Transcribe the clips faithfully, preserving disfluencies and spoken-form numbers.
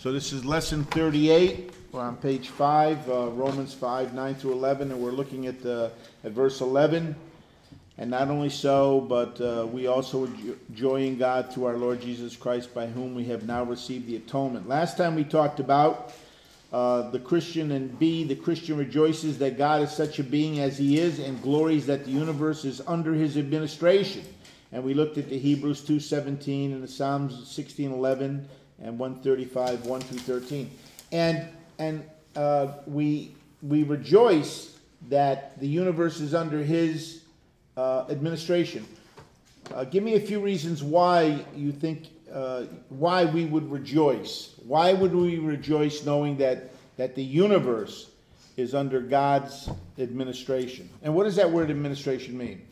So this is lesson thirty-eight. We're on page five, uh, Romans five, nine through eleven, and we're looking at, uh, at verse eleven. And not only so, but uh, we also joy in God through our Lord Jesus Christ, by whom we have now received the atonement. Last time we talked about uh, the Christian, and B, the Christian rejoices that God is such a being as he is, and glories that the universe is under his administration. And we looked at the Hebrews two seventeen and the Psalms sixteen eleven and one thirty-five, one through thirteen. And and uh, we we rejoice that the universe is under his uh, administration. Uh, give me a few reasons why you think uh, why we would rejoice. Why would we rejoice knowing that that the universe is under God's administration? And what does that word administration mean?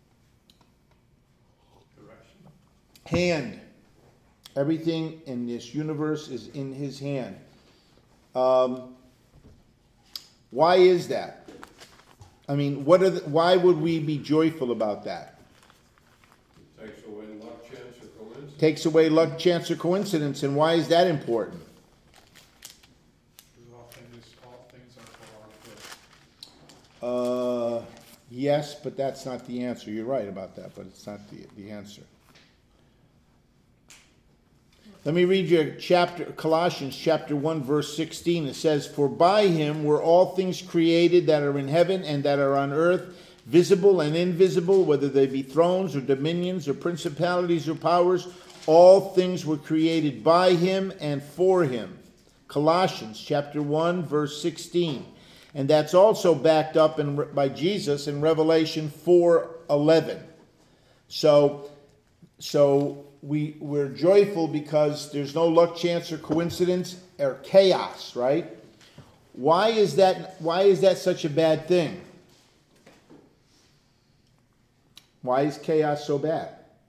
Hand. Everything in this universe is in his hand. Um, why is that? I mean, what are the, why would we be joyful about that? It takes away luck, chance, or coincidence. Takes away luck, chance, or coincidence. And why is that important? Because all things, all things are for our good. Uh, yes, but that's not the answer. You're right about that, but it's not the, the answer. Let me read you chapter Colossians chapter one verse sixteen. It says, "For by him were all things created that are in heaven and that are on earth, visible and invisible, whether they be thrones or dominions or principalities or powers. All things were created by him and for him." Colossians chapter one verse sixteen. And that's also backed up in, by Jesus in Revelation four eleven. So, so We, we're joyful because there's no luck, chance, or coincidence, or chaos, right? Why is that, why is that such a bad thing? Why is chaos so bad?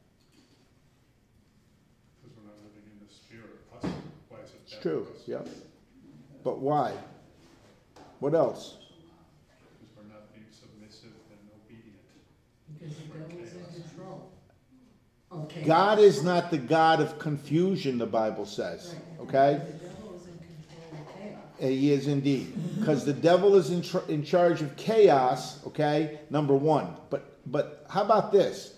Because we're not living in the spirit. Us. Why is it It's bad true, for us? yep. But why? What else? Because we're not being submissive and obedient. Because the devil's in control. Okay. God is not the God of confusion, the Bible says, okay? The devil is in control of chaos. He is indeed. Because the devil is in, tr- in charge of chaos, okay, number one. But but how about this?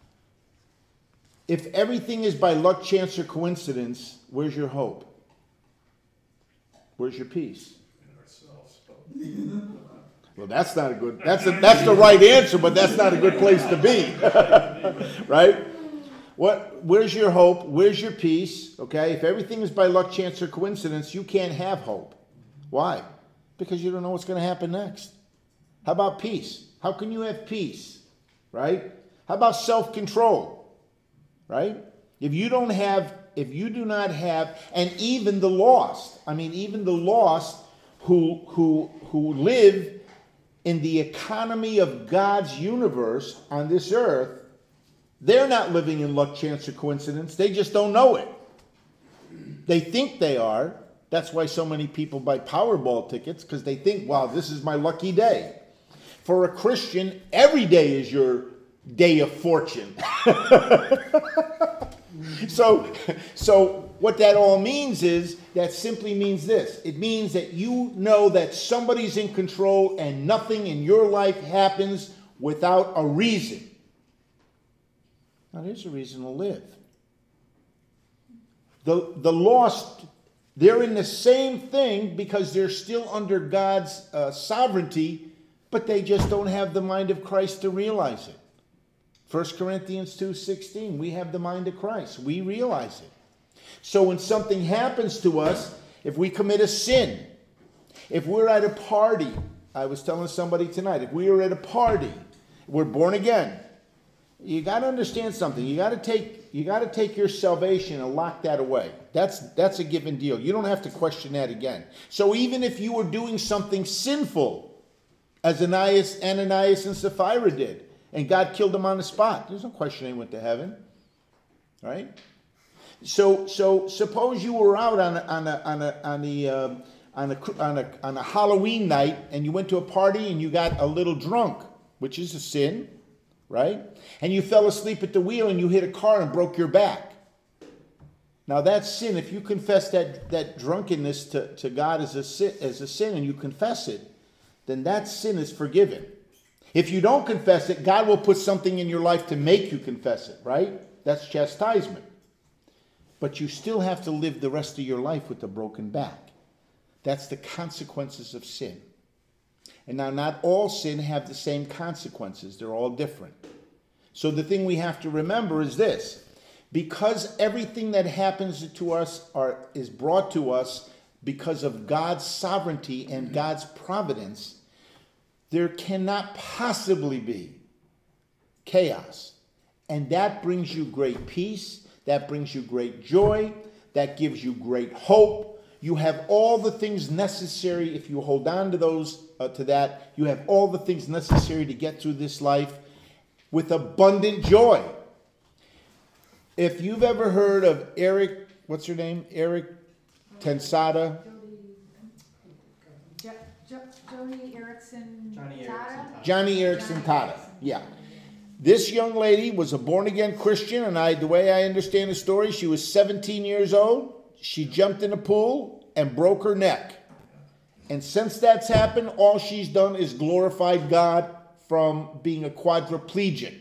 If everything is by luck, chance, or coincidence, where's your hope? Where's your peace? In ourselves. Well, that's not a good, that's, a, that's the right answer, but that's not a good place to be. Right? What? Where's your hope? Where's your peace? Okay, if everything is by luck, chance, or coincidence, you can't have hope. Why? Because you don't know what's going to happen next. How about peace? How can you have peace? Right? How about self-control? Right? If you don't have, if you do not have, and even the lost, I mean, even the lost who who who live in the economy of God's universe on this earth, they're not living in luck, chance, or coincidence. They just don't know it. They think they are. That's why so many people buy Powerball tickets, because they think, wow, this is my lucky day. For a Christian, every day is your day of fortune. so, so what that all means is, that simply means this. It means that you know that somebody's in control and nothing in your life happens without a reason. Now, there's a reason to live. The, the lost, they're in the same thing because they're still under God's uh, sovereignty, but they just don't have the mind of Christ to realize it. First Corinthians two sixteen, we have the mind of Christ. We realize it. So when something happens to us, if we commit a sin, if we're at a party, I was telling somebody tonight, if we are at a party, we're born again, you got to understand something. You got to take you got to take your salvation and lock that away. That's that's a given deal. You don't have to question that again. So even if you were doing something sinful, as Ananias, Ananias and Sapphira did, and God killed them on the spot, there's no question they went to heaven, right? So so suppose you were out on a, on a, on a, on the um, on a on a on a Halloween night, and you went to a party and you got a little drunk, which is a sin. Right? And you fell asleep at the wheel and you hit a car and broke your back. Now that sin, if you confess that, that drunkenness to, to God as a, sin, as a sin and you confess it, then that sin is forgiven. If you don't confess it, God will put something in your life to make you confess it, right? That's chastisement. But you still have to live the rest of your life with a broken back. That's the consequences of sin. And now not all sin have the same consequences. They're all different. So the thing we have to remember is this. Because everything that happens to us are, is brought to us because of God's sovereignty and God's providence, there cannot possibly be chaos. And that brings you great peace. That brings you great joy. That gives you great hope. You have all the things necessary. If you hold on to those, uh, to that, you have all the things necessary to get through this life with abundant joy. If you've ever heard of Eric, what's her name? Eric Tensada. Jo- Jo- Joni Erickson Johnny Tata? Erickson Tata. Johnny Erickson Johnny Tata. Erickson. Yeah. This young lady was a born-again Christian, and I, the way I understand the story, she was seventeen years old. She jumped in a pool and broke her neck. And since that's happened, all she's done is glorified God from being a quadriplegic.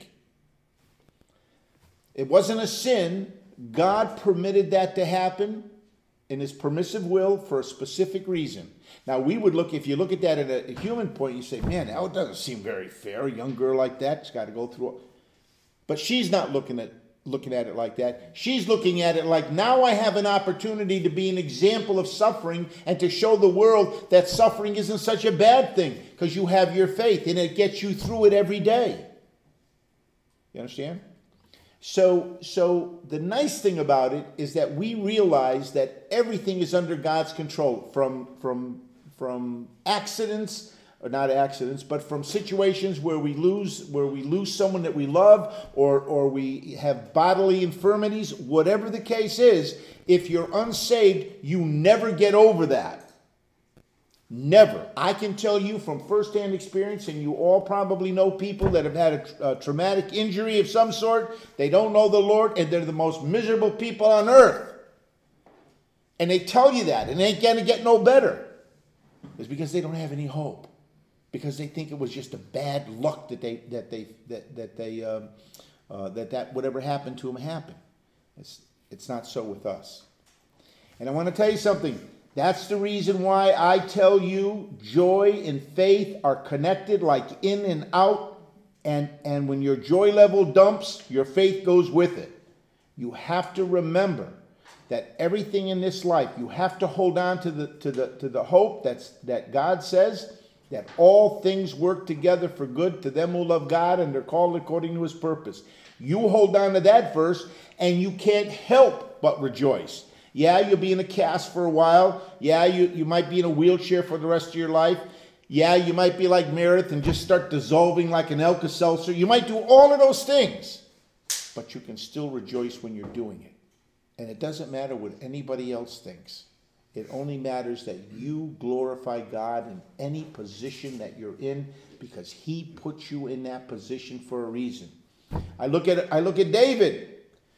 It wasn't a sin. God permitted that to happen in his permissive will for a specific reason. Now, we would look, if you look at that at a human point, you say, man, that doesn't seem very fair. A young girl like that's got to go through it. But she's not looking at looking at it like that. She's looking at it like, now I have an opportunity to be an example of suffering and to show the world that suffering isn't such a bad thing because you have your faith and it gets you through it every day. You understand? So, so the nice thing about it is that we realize that everything is under God's control, from from from accidents, or not accidents, but from situations where we lose where we lose someone that we love, or or we have bodily infirmities. Whatever the case is, if you're unsaved, you never get over that. Never. I can tell you from firsthand experience, and you all probably know people that have had a, a traumatic injury of some sort. They don't know the Lord, and they're the most miserable people on earth. And they tell you that, and they ain't going to get no better. It's because they don't have any hope. Because they think it was just a bad luck that they that they that that they um, uh, that that whatever happened to them happened. It's it's not so with us. And I want to tell you something. That's the reason why I tell you joy and faith are connected like in and out. And, and when your joy level dumps, your faith goes with it. You have to remember that everything in this life, you have to hold on to the, to the, to the hope that's, that God says that all things work together for good to them who love God and they're called according to his purpose. You hold on to that verse and you can't help but rejoice. Yeah, you'll be in a cast for a while. Yeah, you, you might be in a wheelchair for the rest of your life. Yeah, you might be like Meredith and just start dissolving like an Alka-Seltzer. You might do all of those things. But you can still rejoice when you're doing it. And it doesn't matter what anybody else thinks. It only matters that you glorify God in any position that you're in because he put you in that position for a reason. I look at I look at David.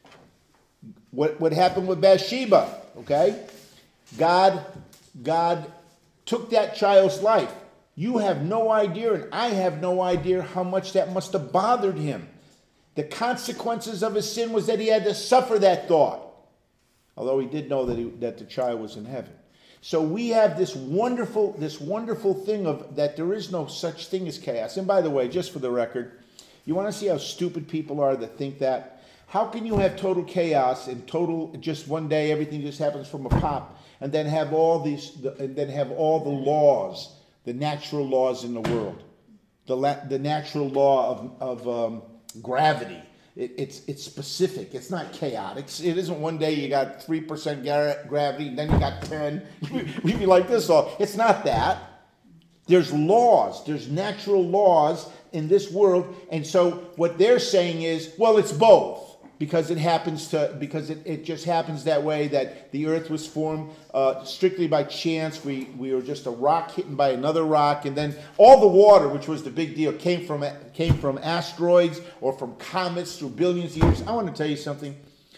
What, what happened with Bathsheba, okay? God, God took that child's life. You have no idea, and I have no idea how much that must have bothered him. The consequences of his sin was that he had to suffer that thought. Although he did know that, he, that the child was in heaven. So we have this wonderful, this wonderful thing of that there is no such thing as chaos. And by the way, just for the record, you want to see how stupid people are that think that? How can you have total chaos and total, just one day everything just happens from a pop, and then have all these, and then have all the laws, the natural laws in the world, the la, the natural law of of um, gravity. It, it's it's specific. It's not chaotic. It isn't one day you got three percent gravity, and then you got ten. You'd be like this all. It's not that. There's laws. There's natural laws in this world, and so what they're saying is, well, it's both. Because it happens to, because it, it just happens that way, that the earth was formed uh, strictly by chance. We we were just a rock hit by another rock, and then all the water, which was the big deal, came from came from asteroids or from comets through billions of years. I want to tell you something.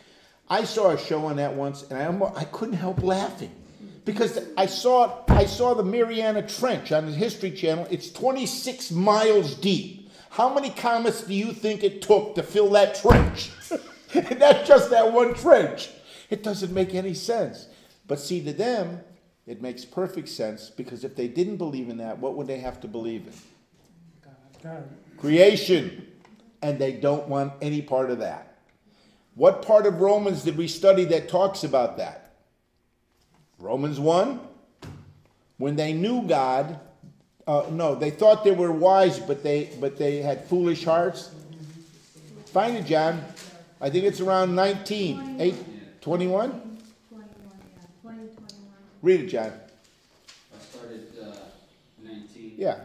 I saw a show on that once, and I almost, I couldn't help laughing because I saw I saw the Mariana Trench on the History Channel. It's twenty-six miles deep. How many comets do you think it took to fill that trench? And that's just that one trench. It doesn't make any sense. But see, to them, it makes perfect sense because if they didn't believe in that, what would they have to believe in? God. Creation. And they don't want any part of that. What part of Romans did we study that talks about that? Romans one? When they knew God, uh, no, they thought they were wise, but they but they had foolish hearts. Find it, John. I think it's around nineteen. eight, twenty-one? Twenty-one, yeah, twenty, twenty-one. Read it, John. I started uh, nineteen. Yeah.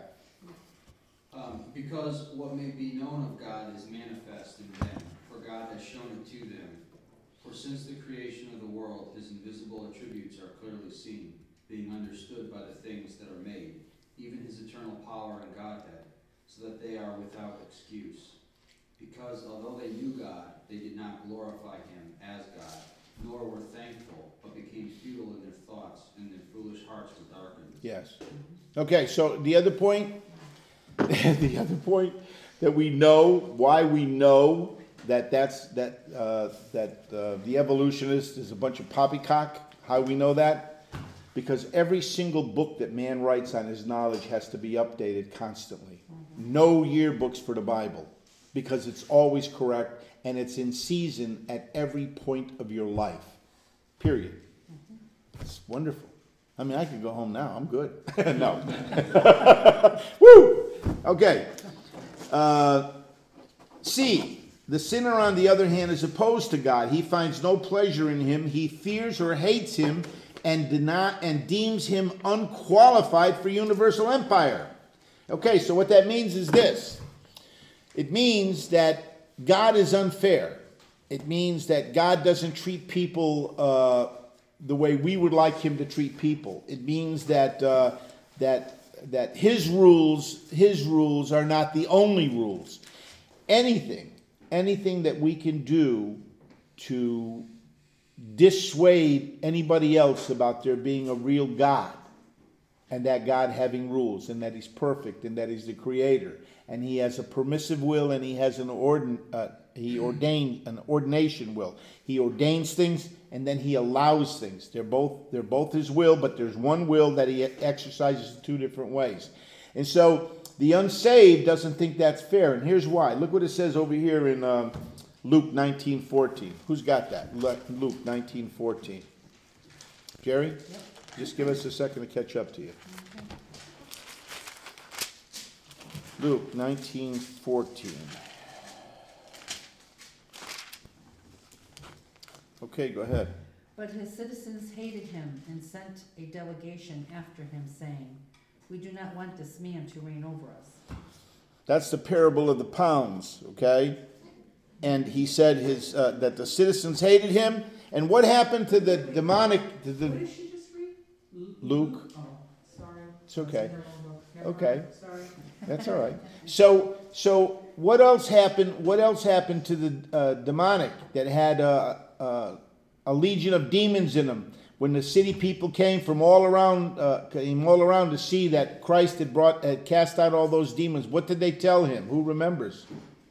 Um, because what may be known of God is manifest in them, for God has shown it to them. For since the creation of the world, his invisible attributes are clearly seen, being understood by the things that are made, even his eternal power and Godhead, so that they are without excuse. Because although they knew God, they did not glorify him as God, nor were thankful, but became futile in their thoughts, and their foolish hearts were darkened. Yes. Okay, so the other point, the other point that we know, why we know that that's that uh, that uh, the evolutionist is a bunch of poppycock. How we know that? Because every single book that man writes on his knowledge has to be updated constantly. No yearbooks for the Bible, because it's always correct and it's in season at every point of your life. Period. It's wonderful. I mean, I could go home now. I'm good. No. Woo! Okay. Uh, C. The sinner, on the other hand, is opposed to God. He finds no pleasure in him. He fears or hates him and, deny, and deems him unqualified for universal empire. Okay, so what that means is this. It means that God is unfair. It means that God doesn't treat people uh, the way we would like him to treat people. It means that uh, that that his rules, his rules are not the only rules. Anything, anything that we can do to dissuade anybody else about there being a real God, and that God having rules, and that he's perfect, and that he's the creator, and he has a permissive will, and he has an ordin, uh, he ordained an ordination will. He ordains things, and then he allows things. They're both they're both his will, but there's one will that he exercises in two different ways. And so the unsaved doesn't think that's fair, and here's why. Look what it says over here in um, Luke nineteen fourteen. Who's got that? Luke nineteen fourteen. Jerry? Yep. Just give us a second to catch up to you. Okay. Luke nineteen fourteen. Okay, go ahead. But his citizens hated him and sent a delegation after him, saying, "We do not want this man to reign over us." That's the parable of the pounds, okay? And he said his uh, that the citizens hated him. And what happened to the demonic? To the, What did she just read? Luke. Oh, sorry. It's okay. Never Okay. mind. Sorry. That's all right. So, so what else happened? What else happened to the uh, demonic that had uh, uh, a legion of demons in them? When the city people came from all around, uh, came all around to see that Christ had brought, had cast out all those demons, what did they tell him? Who remembers?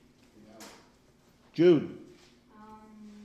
Jude. Um,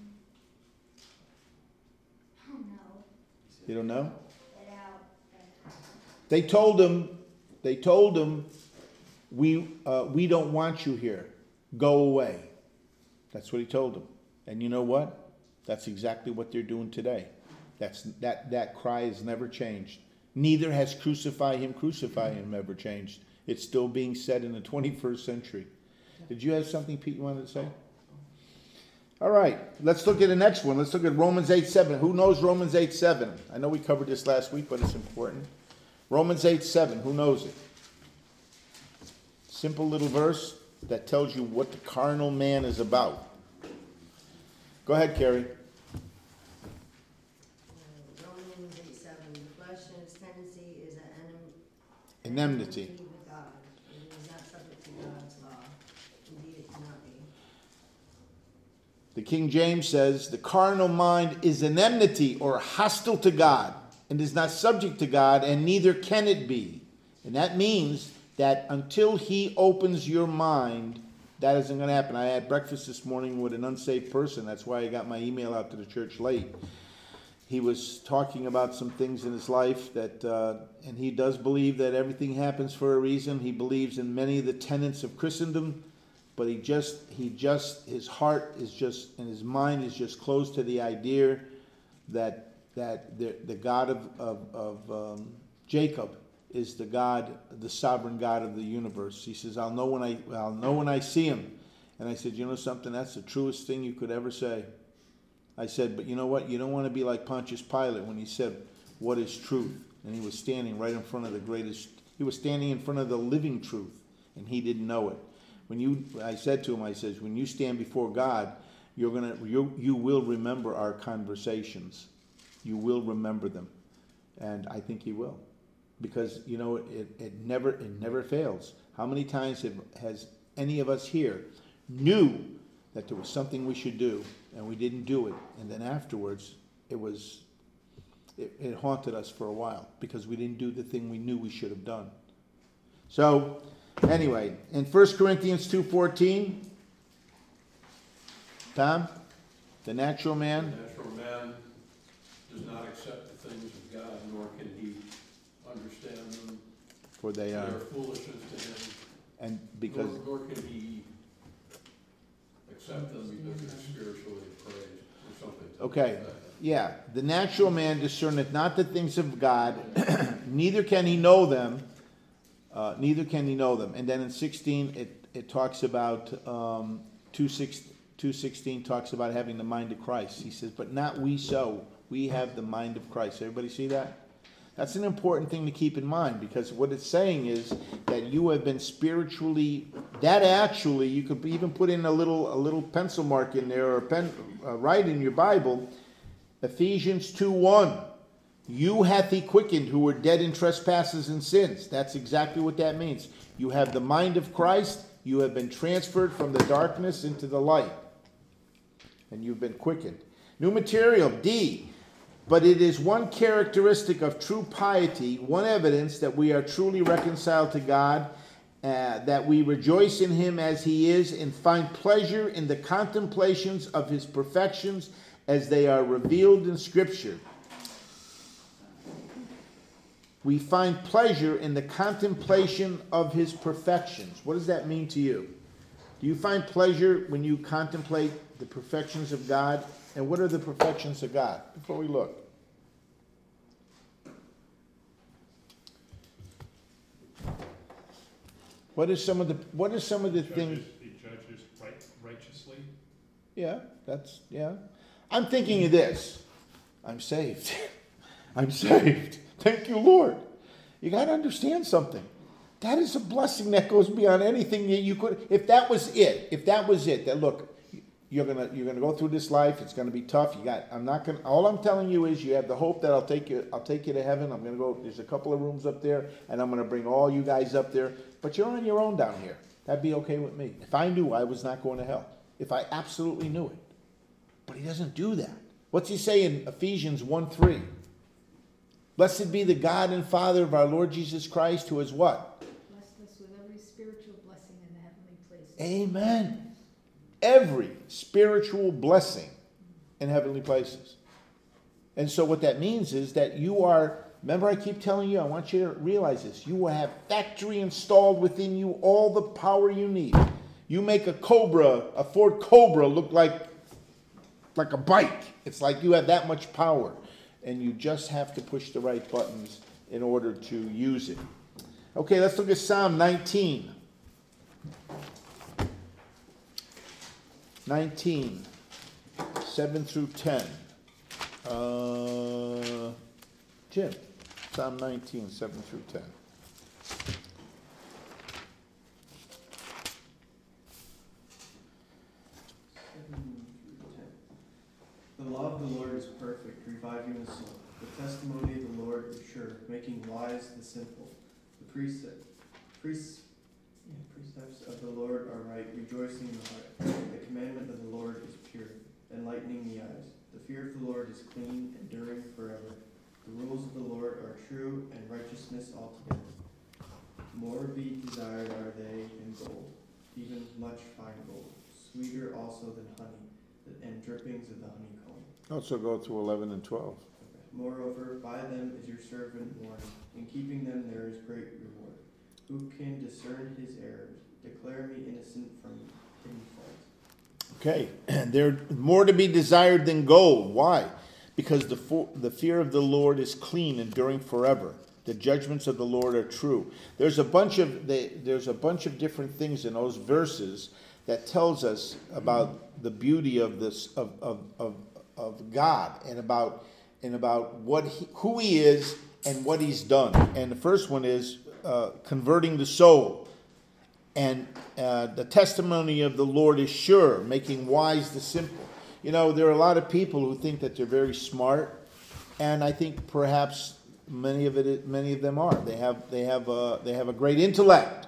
I don't know. You don't know? Get out. They told him. They told him, we uh, we don't want you here. Go away. That's what he told them. And you know what? That's exactly what they're doing today. That's that that cry has never changed. Neither has crucify him, crucify him ever changed. It's still being said in the twenty-first century. Did you have something, Pete, you wanted to say? All right, let's look at the next one. Let's look at Romans eight seven. Who knows Romans eight seven? I know we covered this last week, but it's important. Romans eight seven, who knows it? Simple little verse that tells you what the carnal man is about. Go ahead, Carrie. Romans eight seven, the flesh and its tendency is an An enmity. with God. It is not subject to God's law. Indeed, it cannot be. The King James says, the carnal mind is an enmity or hostile to God and is not subject to God, and neither can it be. And that means that until he opens your mind, that isn't going to happen. I had breakfast this morning with an unsaved person. That's why I got my email out to the church late. He was talking about some things in his life that, uh, and he does believe that everything happens for a reason. He believes in many of the tenets of Christendom, but he just, he just, his heart is just, and his mind is just closed to the idea that that the, the God of, of, of um, Jacob is the God, the sovereign God of the universe. He says, I'll know when I, I'll know when I see him. And I said, you know something? That's the truest thing you could ever say. I said, but you know what? You don't want to be like Pontius Pilate when he said, what is truth? And he was standing right in front of the greatest, he was standing in front of the living truth, and he didn't know it. When you, I said to him, I said, when you stand before God, you're gonna, you, you will remember our conversations. You will remember them. And I think he will. Because, you know, it, it never it never fails. How many times have, has any of us here knew that there was something we should do, and we didn't do it, and then afterwards it was it, it haunted us for a while because we didn't do the thing we knew we should have done. So anyway, in First Corinthians two fourteen, Tom, the natural The man, natural man does not accept the things of God, nor can he understand them. for they They are, are foolishness to him, and because nor, nor can he accept them because they're spiritually appraised or something. Okay. like that. yeah, the natural man discerneth not the things of God, neither can he know them. Uh, neither can he know them. And then in sixteen, it, it talks about, um, two sixteen talks about having the mind of Christ. He says, but not we so. We have the mind of Christ. Everybody see that? That's an important thing to keep in mind, because what it's saying is that you have been spiritually, that actually, you could even put in a little, a little pencil mark in there, or a pen, uh, write in your Bible, Ephesians two one. You hath he quickened who were dead in trespasses and sins. That's exactly what that means. You have the mind of Christ. You have been transferred from the darkness into the light. And you've been quickened. New material, D. But it is one characteristic of true piety, one evidence that we are truly reconciled to God, uh, that we rejoice in him as he is, and find pleasure in the contemplations of his perfections as they are revealed in Scripture. We find pleasure in the contemplation of his perfections. What does that mean to you? Do you find pleasure when you contemplate the perfections of God? And what are the perfections of God? Before we look. What is some of the what are some of the He things? judges- He judges right, righteously. Yeah, that's yeah. I'm thinking of this. I'm saved. I'm saved. Thank you, Lord. You got to understand something. That is a blessing that goes beyond anything that you could. If that was it, if that was it, that look, you're gonna you're gonna go through this life. It's gonna be tough. You got. I'm not gonna. All I'm telling you is you have the hope that I'll take you. I'll take you to heaven. I'm gonna go. There's a couple of rooms up there, and I'm gonna bring all you guys up there. But you're on your own down here. That'd be okay with me. If I knew I was not going to hell, if I absolutely knew it. But he doesn't do that. What's he say in Ephesians one three? Blessed be the God and Father of our Lord Jesus Christ, who is what? Blessed us with every spiritual blessing in the heavenly places. Amen. Every spiritual blessing in heavenly places. And so what that means is that you are, remember I keep telling you, I want you to realize this, you will have factory installed within you all the power you need. You make a Cobra, a Ford Cobra look like, like a bike. It's like you have that much power. And you just have to push the right buttons in order to use it. Okay, let's look at Psalm nineteen. nineteen, seven through ten. Uh, Jim, Psalm nineteen, seven through ten. The law of the Lord is perfect, reviving the soul. The testimony of the Lord is sure, making wise the simple. The precept, prece- yeah, precepts of the Lord are right, rejoicing in the heart. The commandment of the Lord is pure. enlightening the eyes. The fear of the Lord is clean, enduring forever. The rules of the Lord are true and righteousness altogether. More be desired are they than gold, even much fine gold, sweeter also than honey, and drippings of the honeycomb. Also go to eleven and twelve. Moreover, by them is your servant warned. In keeping them there is great reward. Who can discern his errors? Declare me innocent from hidden fault. Okay, and they're more to be desired than gold. Why? Because the fo- the fear of the Lord is clean, enduring forever. The judgments of the Lord are true. There's a bunch of they, there's a bunch of different things in those verses that tells us about the beauty of this of of of, of God and about and about what he, who He is and what He's done. And the first one is uh, converting the soul. And uh, the testimony of the Lord is sure, making wise the simple. You know, there are a lot of people who think that they're very smart, and I think perhaps many of it, many of them are. They have, they have, a, they have a great intellect,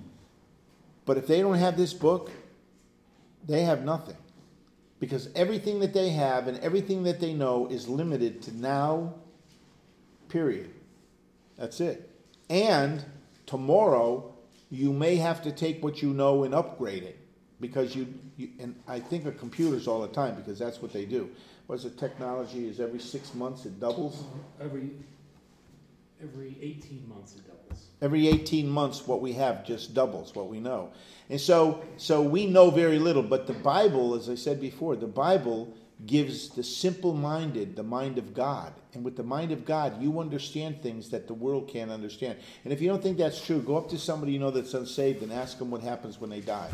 but if they don't have this book, they have nothing, because everything that they have and everything that they know is limited to now. Period. That's it. And tomorrow, you may have to take what you know and upgrade it, because you, you and I think of computers all the time because that's what they do. What's the technology is every six months it doubles? Every every eighteen months it doubles. Every eighteen months what we have just doubles what we know. And so so we know very little, but the Bible, as I said before, the Bible gives the simple-minded the mind of God. And with the mind of God, you understand things that the world can't understand. And if you don't think that's true, go up to somebody you know that's unsaved and ask them what happens when they die.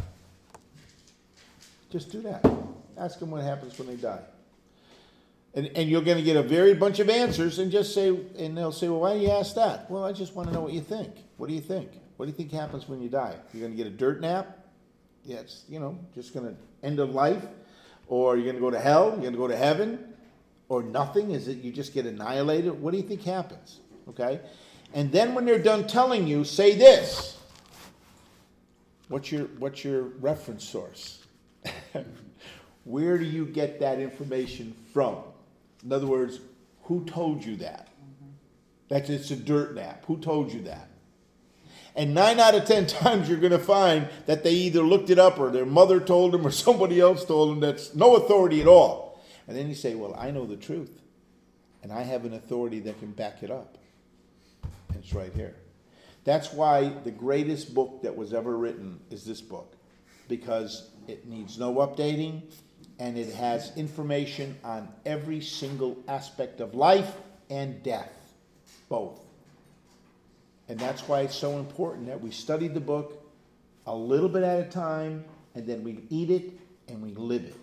Just do that. Ask them what happens when they die. And, and you're going to get a very bunch of answers, and just say, and they'll say, well, why do you ask that? Well, I just want to know what you think. What do you think? What do you think happens when you die? You're going to get a dirt nap? Yeah, it's, you know, just going to end of life? Or you're going to go to hell? You're going to go to heaven? Or nothing? Is it you just get annihilated? What do you think happens? Okay? And then when they're done telling you, say this. What's your, what's your reference source? Where do you get that information from? In other words, who told you that? That's it's a dirt nap. Who told you that? And nine out of ten times you're going to find that they either looked it up or their mother told them or somebody else told them. That's no authority at all. And then you say, well, I know the truth. And I have an authority that can back it up. And it's right here. That's why the greatest book that was ever written is this book. Because it needs no updating. And it has information on every single aspect of life and death. Both. And that's why it's so important that we study the book a little bit at a time, and then we eat it and we live it.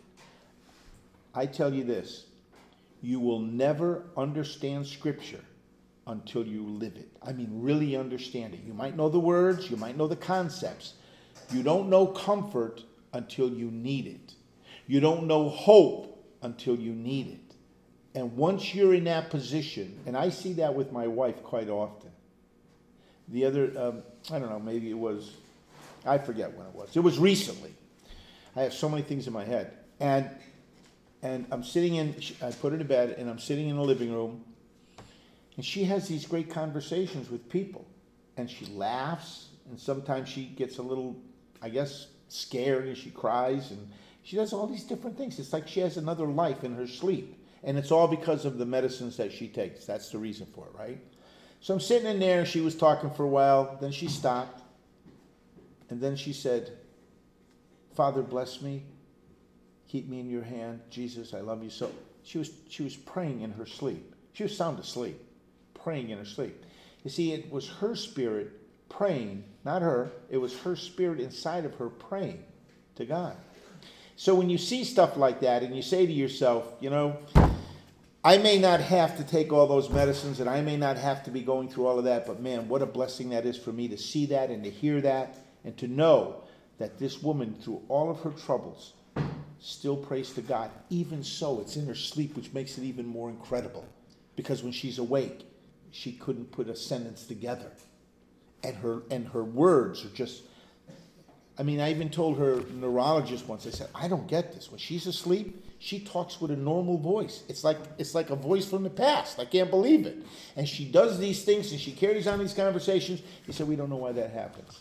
I tell you this, you will never understand Scripture until you live it. I mean, really understand it. You might know the words, you might know the concepts. You don't know comfort until you need it. You don't know hope until you need it. And once you're in that position, and I see that with my wife quite often. The other, um, I don't know, maybe it was, I forget when it was. It was recently. I have so many things in my head. And and I'm sitting in, I put her to bed, and I'm sitting in the living room, and she has these great conversations with people. And she laughs, and sometimes she gets a little, I guess, scared, and she cries, and she does all these different things. It's like she has another life in her sleep. And it's all because of the medicines that she takes. That's the reason for it, right? So I'm sitting in there, and she was talking for a while. Then she stopped. And then she said, Father, bless me. Keep me in your hand. Jesus, I love you so. She was, she was praying in her sleep. She was sound asleep, praying in her sleep. You see, it was her spirit praying, not her. It was her spirit inside of her praying to God. So when you see stuff like that and you say to yourself, you know, I may not have to take all those medicines and I may not have to be going through all of that, but man, what a blessing that is for me to see that and to hear that and to know that this woman, through all of her troubles, still prays to God. Even so, it's in her sleep, which makes it even more incredible. Because when she's awake, she couldn't put a sentence together. And her and her words are just I mean, I even told her neurologist once, I said, I don't get this. When she's asleep, she talks with a normal voice. It's like it's like a voice from the past. I can't believe it. And she does these things and she carries on these conversations. He said, we don't know why that happens.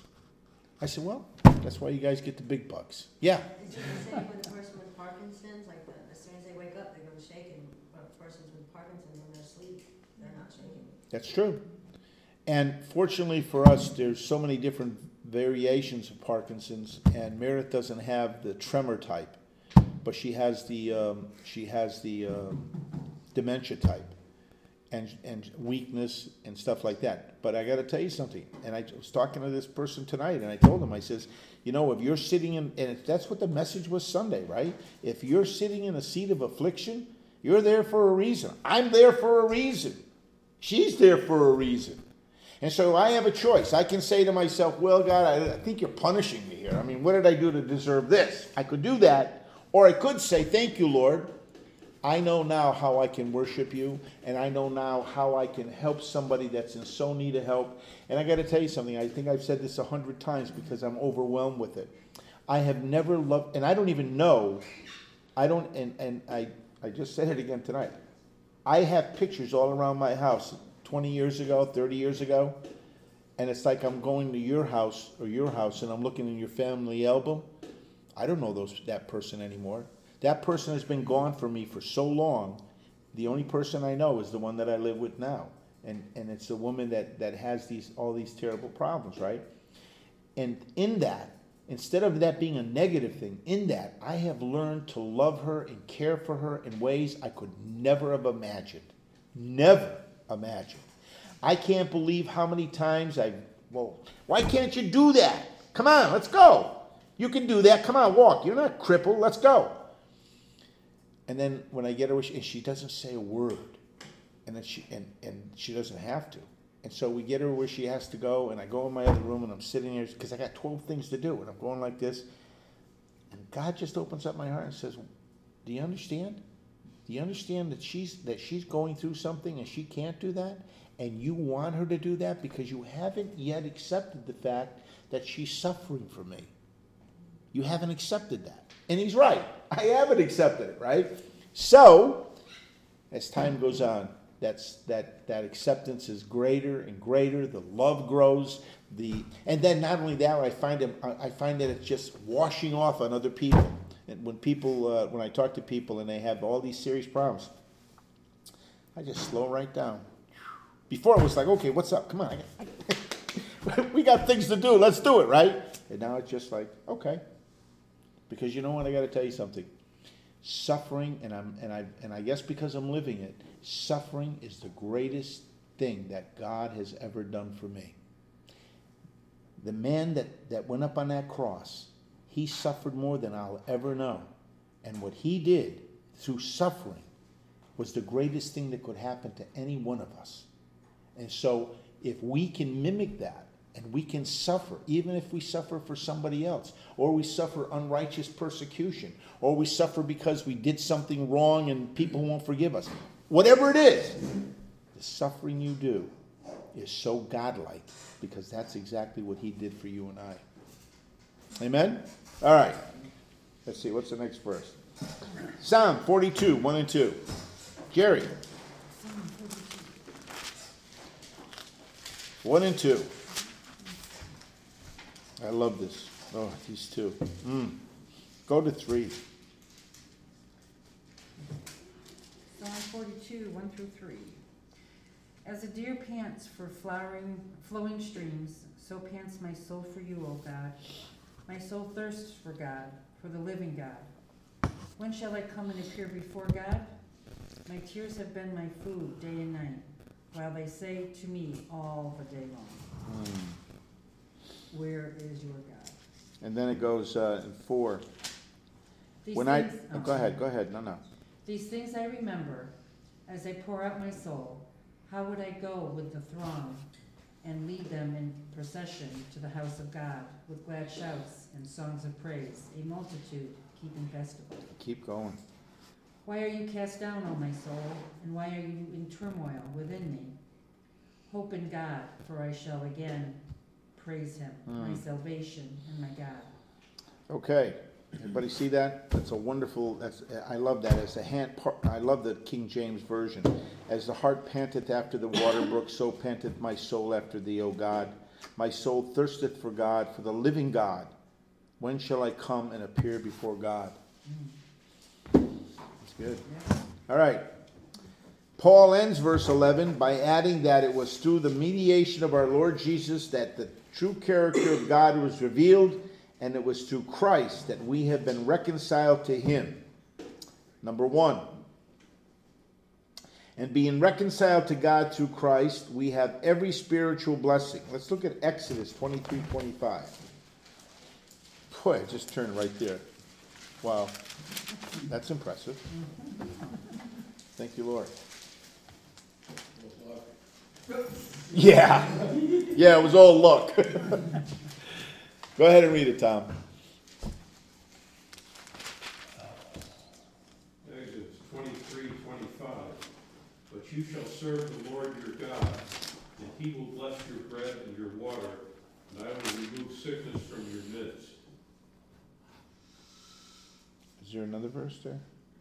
I said, well, that's why you guys get the big bucks. Yeah. Is it the same with a person with Parkinson's? Like, the, as soon as they wake up, they're gonna shake, and a person's with Parkinson's, when they're asleep, they're not shaking. That's true. And fortunately for us, there's so many different variations of Parkinson's, and Meredith doesn't have the tremor type, but she has the um, she has the um, dementia type, and and weakness and stuff like that. But I got to tell you something. And I was talking to this person tonight, and I told him, I says, you know, if you're sitting in, and if that's what the message was Sunday, right? If you're sitting in a seat of affliction, you're there for a reason. I'm there for a reason. She's there for a reason. And so I have a choice. I can say to myself, well, God, I, I think you're punishing me here. I mean, what did I do to deserve this? I could do that. Or I could say, thank you, Lord. I know now how I can worship you, and I know now how I can help somebody that's in so need of help. And I got to tell you something. I think I've said this a hundred times because I'm overwhelmed with it. I have never loved, and I don't even know, I don't, and, and I, I just said it again tonight. I have pictures all around my house twenty years ago, thirty years ago, and it's like I'm going to your house or your house and I'm looking in your family album. I don't know those that person anymore. That person has been gone from me for so long. The only person I know is the one that I live with now. And and it's a woman that, that has these all these terrible problems, right? And in that, instead of that being a negative thing, in that, I have learned to love her and care for her in ways I could never have imagined. Never imagined. I can't believe how many times I, well, why can't you do that? Come on, let's go. You can do that. Come on, walk. You're not crippled. Let's go. And then when I get her, and she doesn't say a word, and then she and, and she doesn't have to. And so we get her where she has to go, and I go in my other room, and I'm sitting here because I got twelve things to do, and I'm going like this. And God just opens up my heart and says, "Do you understand? Do you understand that she's that she's going through something and she can't do that, and you want her to do that because you haven't yet accepted the fact that she's suffering for me. You haven't accepted that." And he's right. I haven't accepted it, right? So, as time goes on, that's that that acceptance is greater and greater. The love grows. The and then not only that, I find it, I find that it's just washing off on other people. And when people, uh, when I talk to people and they have all these serious problems, I just slow right down. Before it was like, okay, what's up? Come on, I got, we got things to do. Let's do it, right? And now it's just like, okay. Because you know what? I got to tell you something. Suffering, and I'm, and I, and I guess because I'm living it, suffering is the greatest thing that God has ever done for me. The man that, that went up on that cross, he suffered more than I'll ever know. And what he did through suffering was the greatest thing that could happen to any one of us. And so if we can mimic that, and we can suffer, even if we suffer for somebody else, or we suffer unrighteous persecution, or we suffer because we did something wrong and people won't forgive us. Whatever it is, the suffering you do is so godlike, because that's exactly what he did for you and I. Amen? All right. Let's see, what's the next verse? Psalm forty-two, one and two. Jerry. One and two. I love this. Oh, these two. Mm. Go to three. Psalm forty-two, one through three. As a deer pants for flowering, flowing streams, so pants my soul for you, O God. My soul thirsts for God, for the living God. When shall I come and appear before God? My tears have been my food day and night, while they say to me all the day long, mm. Where is your God? And then it goes uh, in four. These when things, I, oh, oh, go ahead, go ahead, no, no. These things I remember as I pour out my soul. How would I go with the throng and lead them in procession to the house of God with glad shouts and songs of praise, a multitude keeping festival? Keep going. Why are you cast down, O my soul, and why are you in turmoil within me? Hope in God, for I shall again praise him, mm. my salvation and my God. Okay, everybody see that? That's a wonderful, that's, I love that, as the hand, I love the King James Version. As the hart panteth after the water brook, so panteth my soul after thee, O God. My soul thirsteth for God, for the living God. When shall I come and appear before God? That's good. All right. Paul ends verse eleven by adding that it was through the mediation of our Lord Jesus that the true character of God was revealed, and it was through Christ that we have been reconciled to him. Number one. And being reconciled to God through Christ, we have every spiritual blessing. Let's look at Exodus twenty-three twenty-five. Boy, I just turned right there. Wow. That's impressive. Thank you, Lord. Yeah. Yeah, it was all luck. Go ahead and read it, Tom. Exodus twenty-three twenty-five. But you shall serve the Lord your God, and he will bless your bread and your water, and I will remove sickness from your midst. Is there another verse there?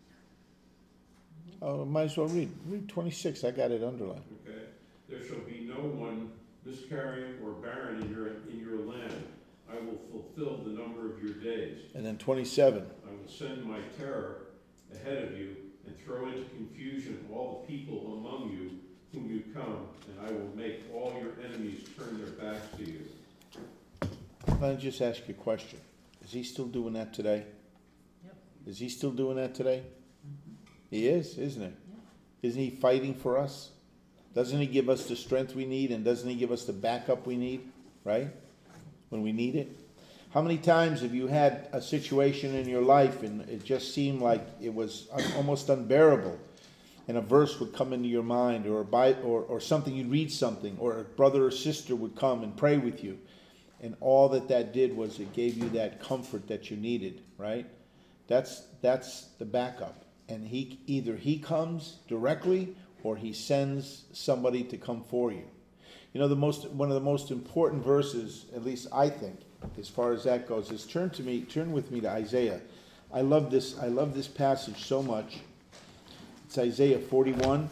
Oh, might as well read. Read twenty-six. I got it underlined. Okay. There shall be no one miscarrying or barren in your in your land. I will fulfill the number of your days. And then twenty-seven. I will send my terror ahead of you and throw into confusion all the people among you whom you come, and I will make all your enemies turn their backs to you. Let me just ask you a question. Is he still doing that today? Yep. Is he still doing that today? Mhm. He is, isn't he? Yeah. Isn't he fighting for us? Doesn't he give us the strength we need, and doesn't he give us the backup we need, right? When we need it? How many times have you had a situation in your life and it just seemed like it was un- almost unbearable, and a verse would come into your mind, or a Bi- or, or something, you'd read something, or a brother or sister would come and pray with you, and all that that did was it gave you that comfort that you needed, right? That's that's the backup. And he either he comes directly or he sends somebody to come for you. You know, the most one of the most important verses, at least I think, as far as that goes, is turn to me, turn with me to Isaiah. I love this, I love this passage so much. It's Isaiah forty-one,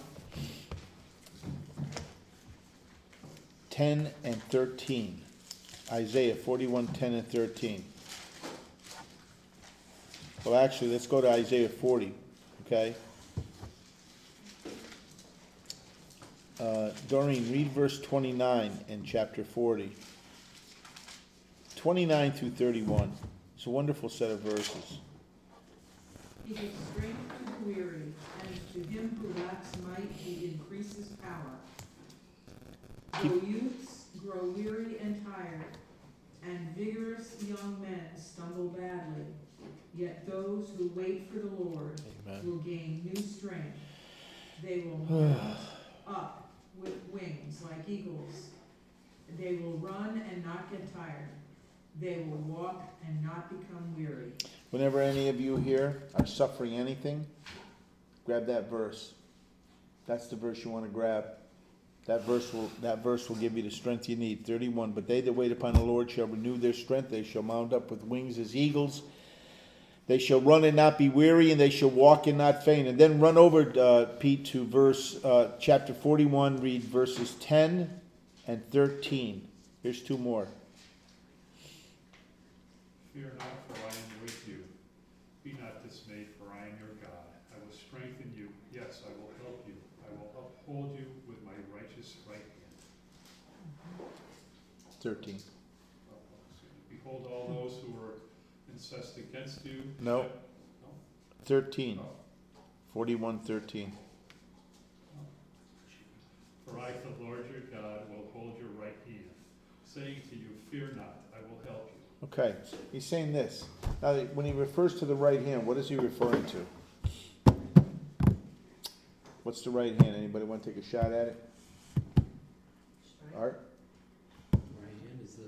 ten and thirteen. Isaiah forty-one, ten and thirteen. Well, actually, let's go to Isaiah forty, okay? Uh, Doreen, read verse twenty-nine in chapter forty. twenty-nine through thirty-one. It's a wonderful set of verses. He gives strength to the weary, and to him who lacks might he increases power. Though youths grow weary and tired, and vigorous young men stumble badly, yet those who wait for the Lord Amen. will gain new strength. They will mount up with wings like eagles. They will run and not get tired. They will walk and not become weary. Whenever any of you here are suffering anything, grab that verse. That's the verse you want to grab. That verse will that verse will give you the strength you need. thirty-one. But they that wait upon the Lord shall renew their strength. They shall mount up with wings as eagles. They shall run and not be weary, and they shall walk and not faint. And then run over, uh, Pete, to verse uh, chapter forty-one. Read verses ten and thirteen. Here's two more. Fear not, for I am with you. Be not dismayed, for I am your God. I will strengthen you. Yes, I will help you. I will uphold you with my righteous right hand. thirteen. Behold, all those who are incensed against you. No. No? thirteen. Oh. forty-one, thirteen. For I, the Lord your God, will hold your right hand, saying to you, fear not, I will help you. Okay, he's saying this. Now, when he refers to the right hand, what is he referring to? What's the right hand? Anybody want to take a shot at it? Art? Right hand is the,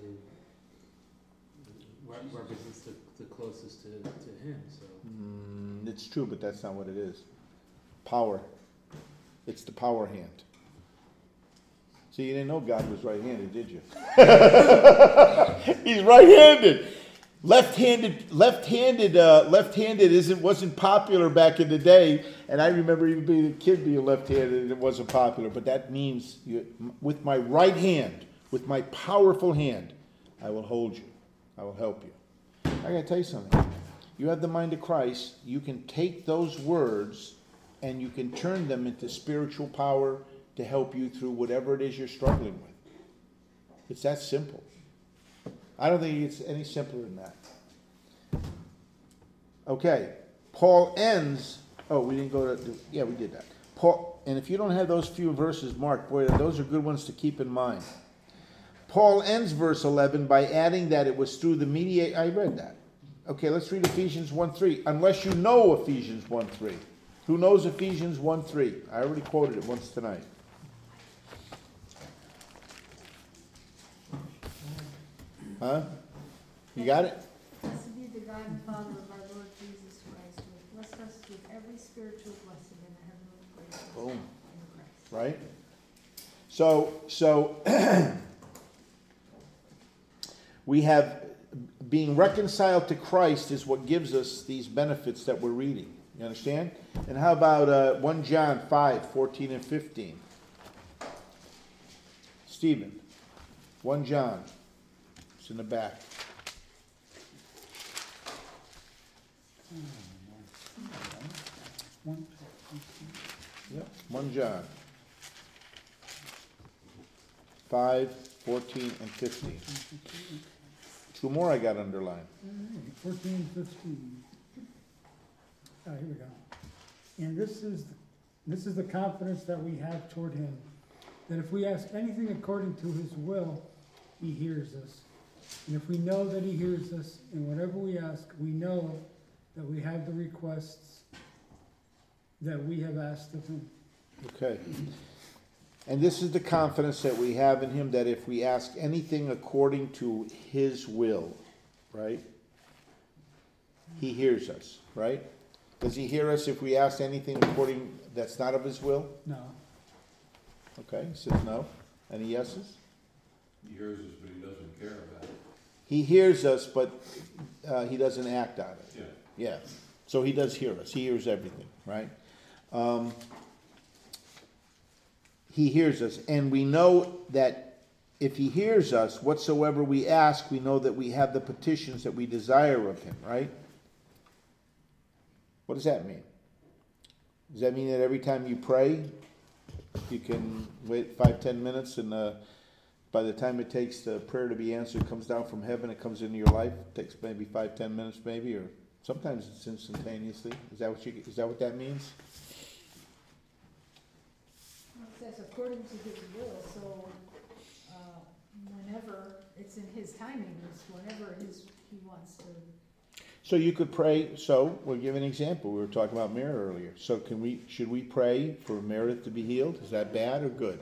re- represents the, the closest to, to him, so. Mm, it's true, but that's not what it is. Power. It's the power hand. See, you didn't know God was right-handed, did you? He's right-handed. Left-handed, left-handed, uh, left-handed isn't wasn't popular back in the day, and I remember even being a kid being left-handed and it wasn't popular. But that means you, with my right hand, with my powerful hand, I will hold you. I will help you. I gotta tell you something. You have the mind of Christ. You can take those words and you can turn them into spiritual power to help you through whatever it is you're struggling with. It's that simple. I don't think it's any simpler than that. Okay, Paul ends, oh, we didn't go to, yeah, we did that. Paul, and if you don't have those few verses marked, boy, those are good ones to keep in mind. Paul ends verse eleven by adding that it was through the mediate, I read that. Okay, let's read Ephesians one three. Unless you know Ephesians one three. Who knows Ephesians one three? I already quoted it once tonight. Huh? You got it? Blessed be the God and Father of our Lord Jesus Christ, who has blessed us with every spiritual blessing in the heavenly places. Boom. In Christ. Right? So, so we have, being reconciled to Christ is what gives us these benefits that we're reading. You understand? And how about uh, First John five, fourteen and fifteen? Stephen, First John. It's in the back. Yep, First John five, fourteen, and fifteen. Two more I got underlined. fourteen, fifteen. Oh, here we go. And this is, this is the confidence that we have toward him, that if we ask anything according to his will, he hears us. And if we know that he hears us, and whatever we ask, we know that we have the requests that we have asked of him. Okay. And this is the confidence that we have in him, that if we ask anything according to his will, right? He hears us, right? Does he hear us if we ask anything according that's not of his will? No. Okay, he says no. Any yeses? He hears us, but he doesn't care about it. He hears us, but uh, he doesn't act on it. Yeah. Yeah. So he does hear us. He hears everything, right? Um, he hears us. And we know that if he hears us, whatsoever we ask, we know that we have the petitions that we desire of him, right? What does that mean? Does that mean that every time you pray, you can wait five, ten minutes and uh, by the time it takes the prayer to be answered, it comes down from heaven, it comes into your life, it takes maybe five, ten minutes maybe, or sometimes it's instantaneously. Is that what you, is that what that means? Well, it says according to his will, so, uh, whenever, it's in his timing, it's whenever his, he wants to. So you could pray, so we'll give an example. We were talking about Meredith earlier. So can we, should we pray for Meredith to be healed? Is that bad or good?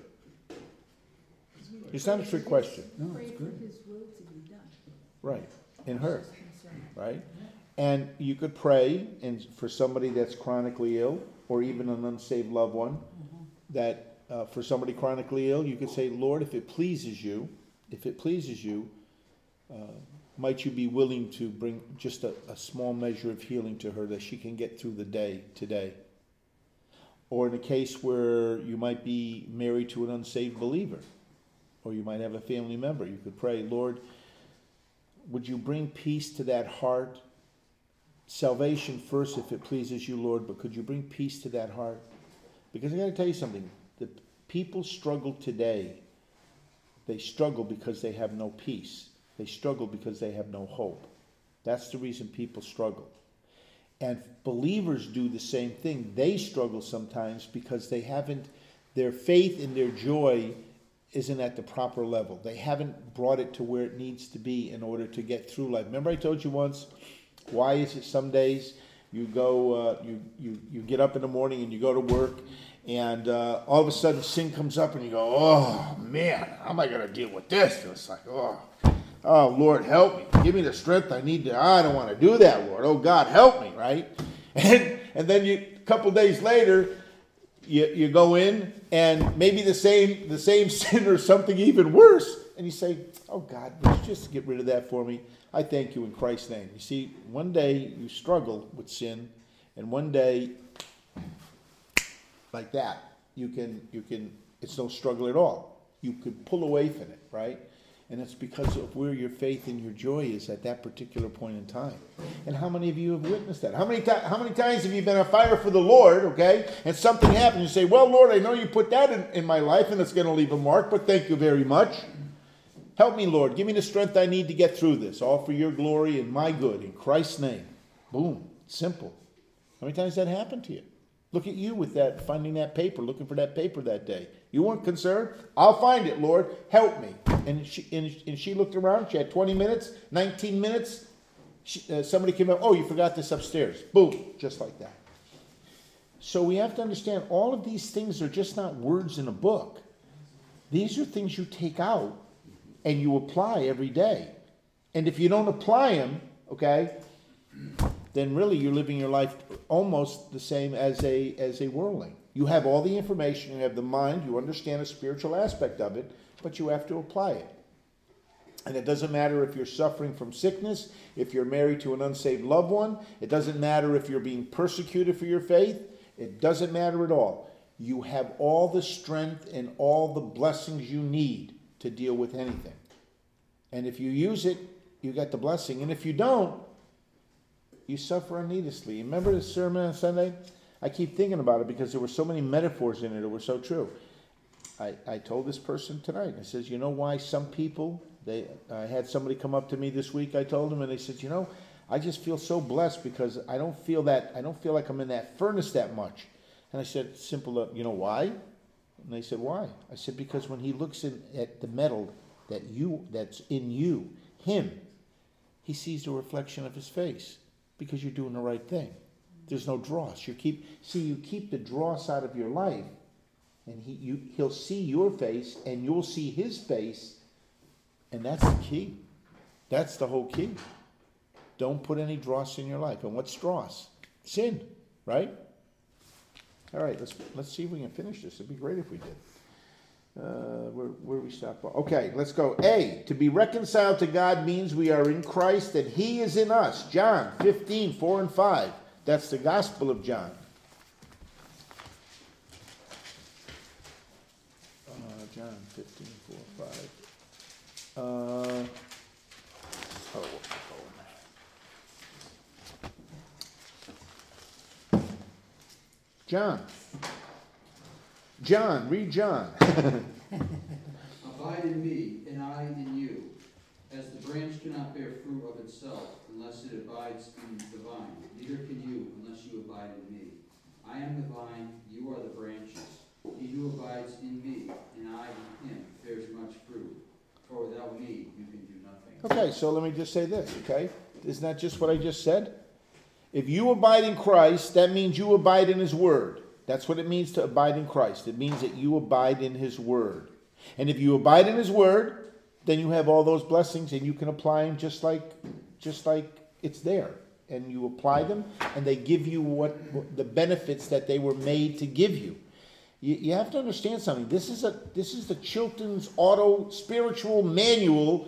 It's not a trick question. No, Pray it's for good. his will to be done. Right, in her, That's his concern. right? And you could pray and for somebody that's chronically ill, or even an unsaved loved one, that uh, for somebody chronically ill, you could say, Lord, if it pleases you, if it pleases you, uh, might you be willing to bring just a, a small measure of healing to her that she can get through the day today? Or in a case where you might be married to an unsaved believer, or you might have a family member, you could pray, Lord, would you bring peace to that heart? Salvation first, if it pleases you, Lord, but could you bring peace to that heart? Because I got to tell you something. The people struggle today. They struggle because they have no peace. They struggle because they have no hope. That's the reason people struggle. And believers do the same thing. They struggle sometimes because they haven't, their faith and their joy isn't at the proper level. They haven't brought it to where it needs to be in order to get through life. Remember I told you once, why is it some days you go, uh, you, you, you get up in the morning and you go to work and uh, all of a sudden sin comes up and you go, oh man, how am I going to deal with this? And it's like, oh, oh Lord, help me. Give me the strength I need to, I don't want to do that, Lord. Oh God, help me, right? And, and then you, a couple days later, You, you go in and maybe the same the same sin or something even worse, and you say, oh God, would you just get rid of that for me? I thank you in Christ's name. You see, one day you struggle with sin, and one day, like that, you can, you can, it's no struggle at all. You could pull away from it, right? And it's because of where your faith and your joy is at that particular point in time. And how many of you have witnessed that? How many, ti- how many times have you been on fire for the Lord, okay, and something happened, you say, well, Lord, I know you put that in, in my life, and it's going to leave a mark, but thank you very much. Help me, Lord. Give me the strength I need to get through this, all for your glory and my good, in Christ's name. Boom. Simple. How many times has that happened to you? Look at you with that, finding that paper, looking for that paper that day. You weren't concerned? I'll find it, Lord. Help me. And she, and, and she looked around. She had twenty minutes, nineteen minutes. She, uh, somebody came up, oh, you forgot this upstairs. Boom. Just like that. So we have to understand all of these things are just not words in a book. These are things you take out and you apply every day. And if you don't apply them, okay, then really you're living your life almost the same as a as a worldling. You have all the information, you have the mind, you understand a spiritual aspect of it, but you have to apply it. And it doesn't matter if you're suffering from sickness, if you're married to an unsaved loved one, it doesn't matter if you're being persecuted for your faith, it doesn't matter at all. You have all the strength and all the blessings you need to deal with anything. And if you use it, you get the blessing. And if you don't, you suffer needlessly. Remember the sermon on Sunday? I keep thinking about it because there were so many metaphors in it that were so true. I, I told this person tonight, I says, you know why some people, they, I had somebody come up to me this week, I told them, and they said, you know, I just feel so blessed because I don't feel that, I don't feel like I'm in that furnace that much. And I said, simple, you know why? And they said, why? I said, because when he looks in, at the metal that you, that's in you, him, he sees the reflection of his face because you're doing the right thing. There's no dross. You keep, see, you keep the dross out of your life, and he, you, he'll see your face, and you'll see his face, and that's the key. That's the whole key. Don't put any dross in your life. And what's dross? Sin, right? All right, let's let's see if we can finish this. It'd be great if we did. Uh, where where we stop? Okay, let's go. A, to be reconciled to God means we are in Christ and he is in us. John fifteen, four and five. That's the Gospel of John. Uh, John fifteen, four, five. Uh, oh, oh. John. John, read John. Abide in me, and I in you. As the branch cannot bear fruit of itself unless it abides in the vine, neither can you unless you abide in me. I am the vine, you are the branches. He who abides in me, and I in him, bears much fruit. For without me, you can do nothing. Okay, so let me just say this, okay? Isn't that just what I just said? If you abide in Christ, that means you abide in his word. That's what it means to abide in Christ. It means that you abide in his word. And if you abide in his word, then you have all those blessings and you can apply them just like just like it's there. And you apply them and they give you what, what the benefits that they were made to give you. You, you have to understand something. This is a this is the Chilton's Auto Spiritual Manual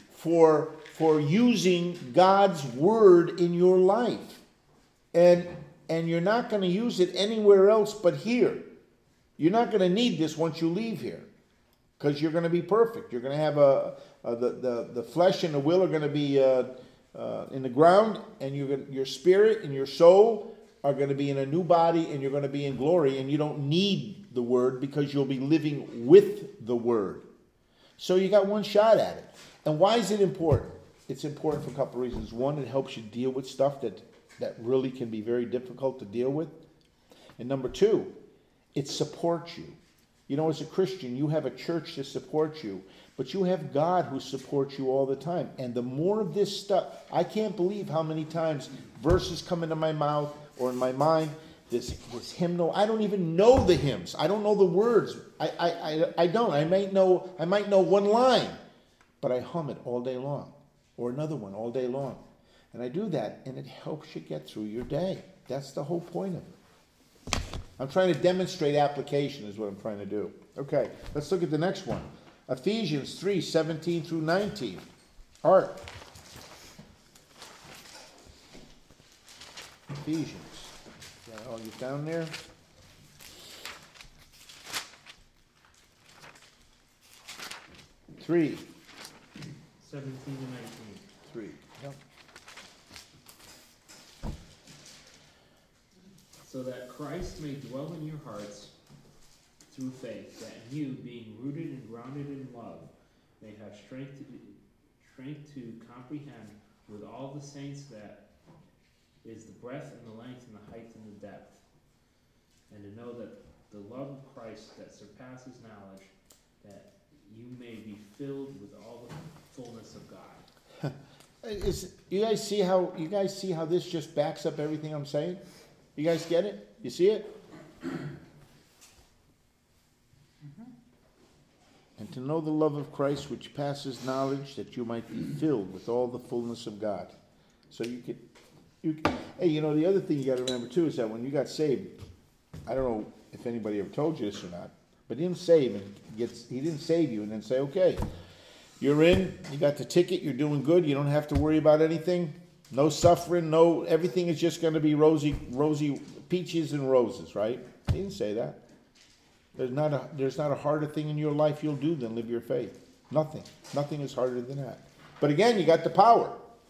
for for using God's word in your life. And and you're not going to use it anywhere else but here. You're not going to need this once you leave here, because you're going to be perfect. You're going to have a, a the, the the flesh and the will are going to be uh, uh, in the ground, and you're gonna, your spirit and your soul are going to be in a new body, and you're going to be in glory. And you don't need the word because you'll be living with the word. So you got one shot at it. And why is it important? It's important for a couple of reasons. One, it helps you deal with stuff that. that really can be very difficult to deal with. And number two, it supports you. You know, as a Christian, you have a church to support you, but you have God who supports you all the time. And the more of this stuff, I can't believe how many times verses come into my mouth or in my mind, this, this hymnal. I don't even know the hymns. I don't know the words. I, I, I, I don't. I might know, I might know one line, but I hum it all day long, or another one all day long. And I do that, and it helps you get through your day. That's the whole point of it. I'm trying to demonstrate application is what I'm trying to do. Okay, let's look at the next one. Ephesians three, seventeen through nineteen. Art. Ephesians. Got all you down there? Three. Seventeen to nineteen. Three. Yep. So that Christ may dwell in your hearts through faith, that you, being rooted and grounded in love, may have strength to, strength to comprehend with all the saints that is the breadth and the length and the height and the depth, and to know that the love of Christ that surpasses knowledge, that you may be filled with all the fullness of God. Is, you guys see how you guys see how this just backs up everything I'm saying? You guys get it? You see it? And to know the love of Christ which passes knowledge, that you might be filled with all the fullness of God. So you could, you could, hey, you know, the other thing you got to remember too is that when you got saved, I don't know if anybody ever told you this or not, but he didn't save and gets, he didn't save you and then say, okay, you're in, you got the ticket, you're doing good, you don't have to worry about anything, no suffering, no, everything is just going to be rosy, rosy peaches and roses, right? He didn't say that. There's not a there's not a harder thing in your life you'll do than live your faith. Nothing. Nothing is harder than that. But again, you got the power.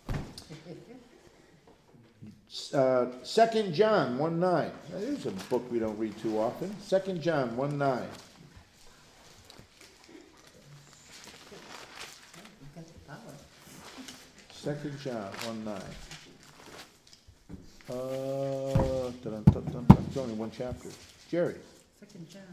Uh, Second John one nine. Now, there's a book we don't read too often. Second John one nine. Second John one nine. Uh, dun, dun, dun, dun. It's only one chapter. Jerry. Second John.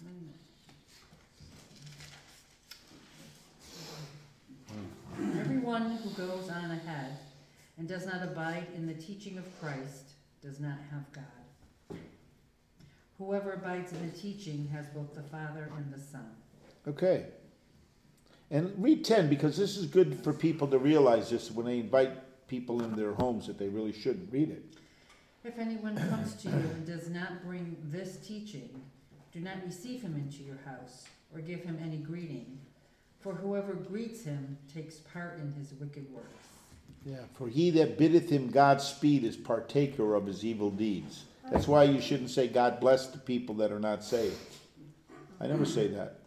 Everyone who goes on ahead and does not abide in the teaching of Christ does not have God. Whoever abides in the teaching has both the Father and the Son. Okay. And read ten, because this is good for people to realize this when they invite people in their homes that they really shouldn't read it. If anyone comes to you and does not bring this teaching, do not receive him into your house or give him any greeting. For whoever greets him takes part in his wicked works. Yeah, for he that biddeth him Godspeed is partaker of his evil deeds. That's why you shouldn't say God bless the people that are not saved. I never say that.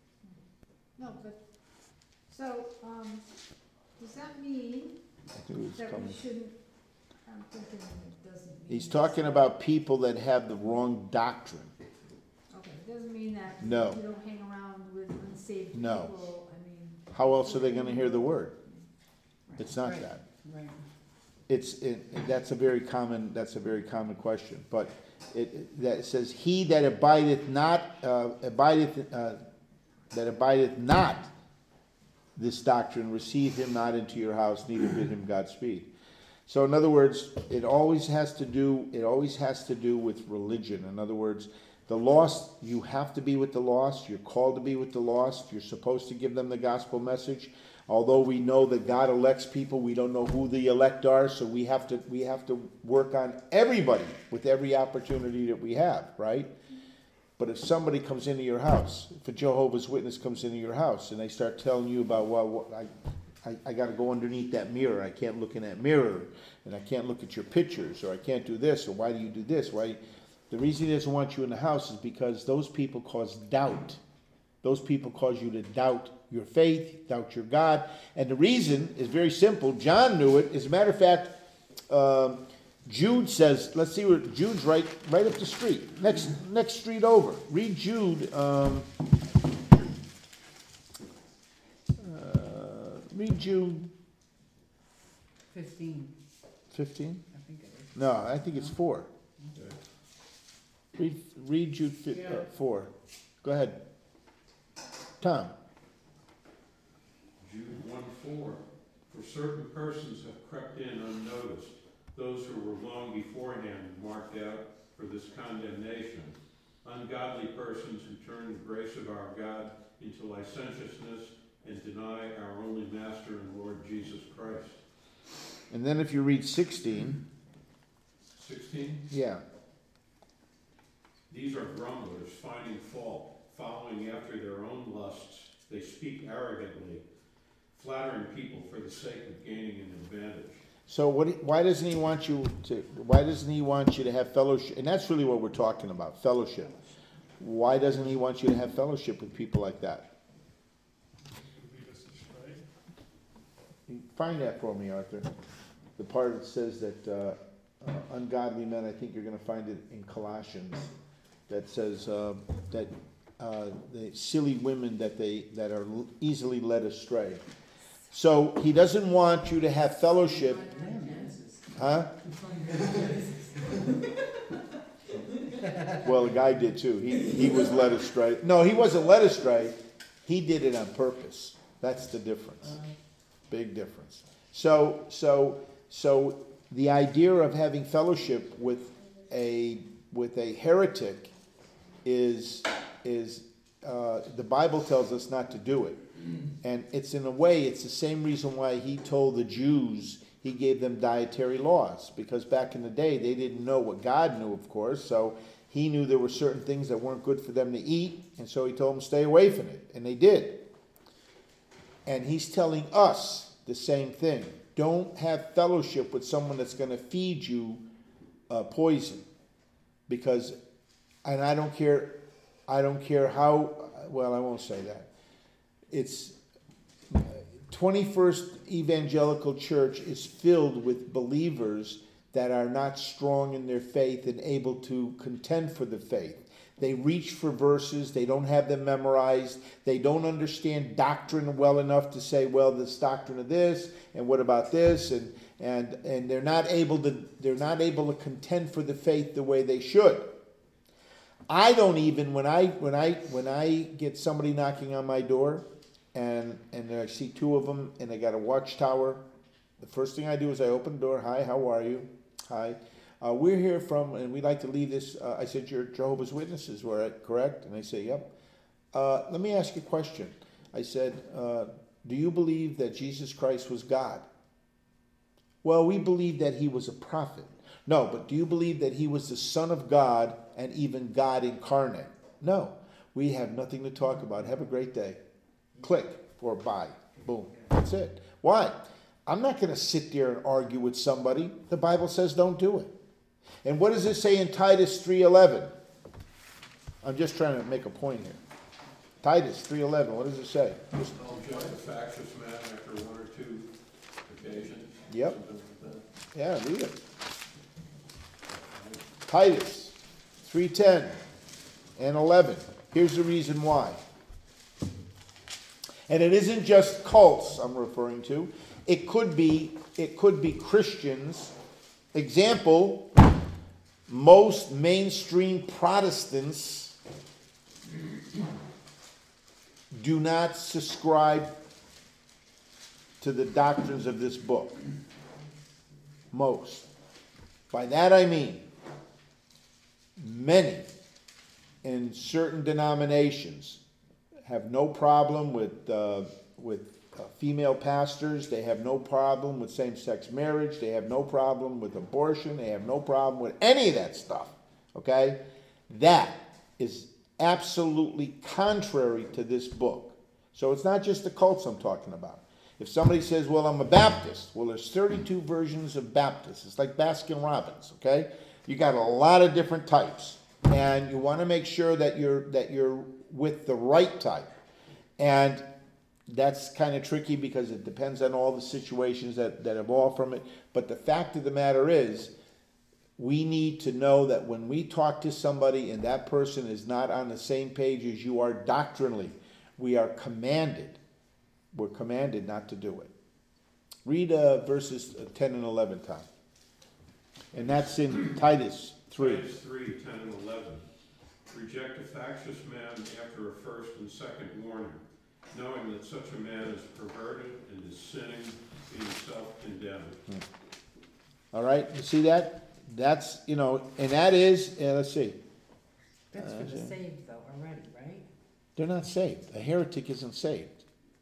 No, but, so, um, does that mean I think it was that coming. we shouldn't, I'm thinking it doesn't mean. He's talking about people that have the wrong doctrine. Okay, it doesn't mean that. No. You don't hang around with unsaved No. people, I mean. How else are they going to hear the word? It's not Right. that. Right. It's it, that's a very common that's a very common question. But it, it that says he that abideth not uh, abideth uh, that abideth not this doctrine, receive him not into your house, neither bid him Godspeed. So in other words, it always has to do it always has to do with religion. In other words, the lost, you have to be with the lost. You're called to be with the lost. You're supposed to give them the gospel message. Although we know that God elects people, we don't know who the elect are, so we have to we have to work on everybody with every opportunity that we have, right? But if somebody comes into your house, if a Jehovah's Witness comes into your house and they start telling you about, well, what, I, I, I got to go underneath that mirror, I can't look in that mirror, and I can't look at your pictures, or I can't do this, or why do you do this? Why? The reason he doesn't want you in the house is because those people cause doubt. Those people cause you to doubt your faith, doubt your God. And the reason is very simple. John knew it. As a matter of fact, um, Jude says, let's see where Jude's right right up the street. Next next street over. Read Jude. Um, uh, read Jude Fifteen, fifteen? I think it is. No, I think it's four. Read, read Jude fi- uh, four. Go ahead. Tom. Jude one four, for certain persons have crept in unnoticed, those who were long beforehand marked out for this condemnation, ungodly persons who turn the grace of our God into licentiousness and deny our only Master and Lord Jesus Christ. And then if you read sixteen. sixteen? Yeah. These are grumblers, finding fault, following after their own lusts. They speak arrogantly, flattering people for the sake of gaining an advantage. So what, why doesn't he want you to, why doesn't he want you to have fellowship? And that's really what we're talking about, fellowship. Why doesn't he want you to have fellowship with people like that? Lead us astray. Find that for me, Arthur. The part that says that uh, uh, ungodly men, I think you're going to find it in Colossians, that says uh, that uh, the silly women that they that are easily led astray. So he doesn't want you to have fellowship, huh? Well, the guy did too. He he was led astray. No, he wasn't led astray. He did it on purpose. That's the difference. Big difference. So so so the idea of having fellowship with a with a heretic is is uh, the Bible tells us not to do it. And it's in a way, it's the same reason why he told the Jews, he gave them dietary laws. Because back in the day, they didn't know what God knew, of course. So he knew there were certain things that weren't good for them to eat. And so he told them, stay away from it. And they did. And he's telling us the same thing. Don't have fellowship with someone that's going to feed you uh, poison. Because, and I don't care, I don't care how, well, I won't say that. It's twenty-first evangelical church is filled with believers that are not strong in their faith and able to contend for the faith. They reach for verses, they don't have them memorized, they don't understand doctrine well enough to say, well, this doctrine of this, and what about this, and and and they're not able to they're not able to contend for the faith the way they should. I don't even when I when I when I get somebody knocking on my door, and and I see two of them, and they got a watchtower. The first thing I do is I open the door. Hi, how are you? Hi, uh, we're here from, and we'd like to leave this. Uh, I said, you're Jehovah's Witnesses, were correct? And they say, yep. Uh, let me ask you a question. I said, uh, do you believe that Jesus Christ was God? Well, we believe that he was a prophet. No, but do you believe that he was the Son of God and even God incarnate? No. We have nothing to talk about. Have a great day. Click or bye. Boom. That's it. Why? I'm not going to sit there and argue with somebody. The Bible says don't do it. And what does it say in Titus three eleven? I'm just trying to make a point here. Titus three eleven, what does it say? Just, Don't judge a factious man after one or two occasions. Yep. Something like that. yeah, read it. Titus three ten and eleven. Here's the reason why. And it isn't just cults I'm referring to. It could be it could be Christians. Example, most mainstream Protestants do not subscribe to the doctrines of this book. Most. By that I mean many in certain denominations have no problem with uh, with uh, female pastors. They have no problem with same-sex marriage. They have no problem with abortion. They have no problem with any of that stuff. Okay? That is absolutely contrary to this book. So it's not just the cults I'm talking about. If somebody says, well, I'm a Baptist, well, there's thirty-two versions of Baptist. It's like Baskin Robbins, okay? You got a lot of different types. And you want to make sure that you're that you're with the right type. And that's kind of tricky because it depends on all the situations that, that evolve from it. But the fact of the matter is, we need to know that when we talk to somebody and that person is not on the same page as you are doctrinally, we are commanded, we're commanded not to do it. Read uh, verses ten and eleven, Tom. And that's in Titus three. Titus three, ten and eleven. Reject a factious man after a first and second warning, knowing that such a man is perverted and is sinning, being self-condemned. All right, you see that? That's, you know, and that is, yeah, let's see. That's Uh, for the so- saved though, already, right? They're not saved. A heretic isn't saved.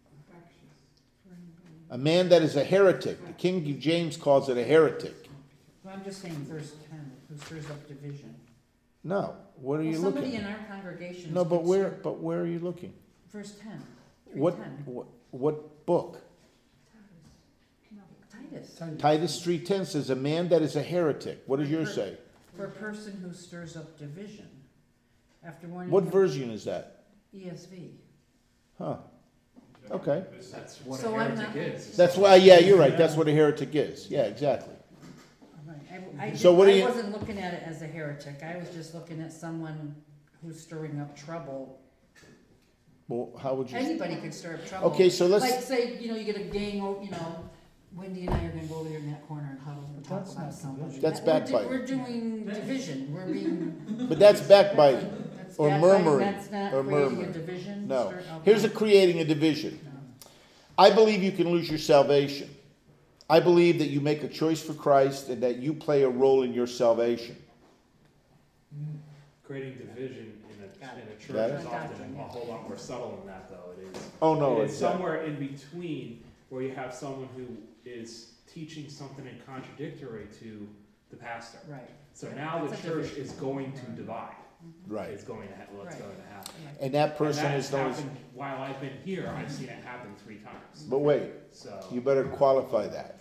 A man that is a heretic, the King James calls it a heretic. Well, I'm just saying verse ten, who stirs up division. No, what are Well, you somebody looking in at? our congregation. No, is but where, concerned- but where are you looking? Verse ten. What, three ten. what, what book? Titus, Titus three ten says, a man that is a heretic. What does yours say? for a person who stirs up division. After warning What him- version is that? E S V. Huh, okay. That's what So a I'm heretic not- is. That's why, yeah, you're right, that's what a heretic is, yeah, exactly. Right. I, I, So did- what do I you- wasn't looking at it as a heretic, I was just looking at someone who's stirring up trouble. Well, how would you? Anybody could stir up trouble. Okay, so let's, Like, say, you know, you get a gang, o- you know, Wendy and I are gonna go over there in that corner and huddle and talk That's about not somebody. division. That's That- we're backbiting. do- We're doing division, we're being. but that's backbiting, that's or backbiting, murmuring, That's not or creating a murmuring. division. No. stir- okay. Here's a creating a division. No. I believe you can lose your salvation. I believe that you make a choice for Christ and that you play a role in your salvation. Creating division in a, in a Got church it? is often a whole lot more subtle than that, though. It is. Oh, no, It is it's not. somewhere in between where you have someone who is teaching something in contradictory to the pastor. Right. So now the That's a church division. is going to divide. Right. It's going to, ha- what's Right. going to happen. Right. And that And person that is has known as, happened, while I've been here, I've seen it happen three times. but wait, So, you better qualify that.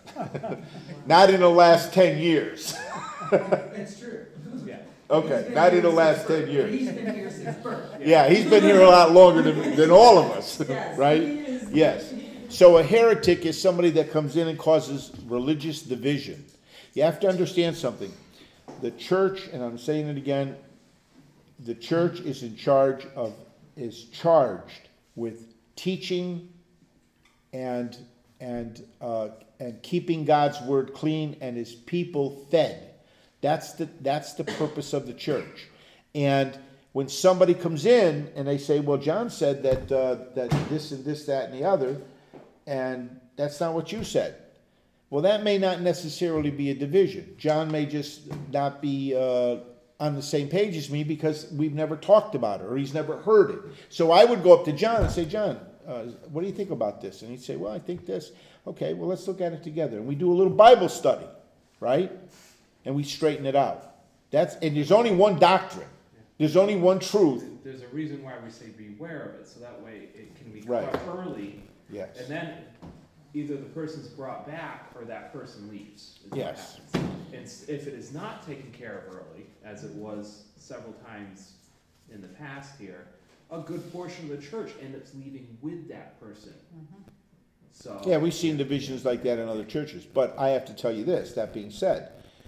Not in the last ten years. That's true. yeah. Okay, not in the last ten years. He's been here since birth. Yeah, he's been here a lot longer than, than all of us, Yes, right? he is. Yes. So a heretic is somebody that comes in and causes religious division. You have to understand something. The church, and I'm saying it again, the church is in charge of, is charged with teaching and, and, uh, and keeping God's word clean and his people fed. That's the, that's the purpose of the church. And when somebody comes in and they say, well, John said that, uh, that this and this, that, and the other, and that's not what you said. Well, that may not necessarily be a division. John may just not be uh, on the same page as me because we've never talked about it or he's never heard it. So I would go up to John and say, John, uh, what do you think about this? And he'd say, well, I think this. Okay, well, let's look at it together. And we do a little Bible study, right? And we straighten it out. That's, and there's only one doctrine. There's only one truth. There's a reason why we say beware of it, so that way it can be Right. caught early. Yes. And then either the person's brought back or that person leaves. is what Yes. happens. And s- if it is not taken care of early, as it was several times in the past here, a good portion of the church ends up leaving with that person. So. Yeah, we've seen divisions like that in other churches. But I have to tell you this, that being said,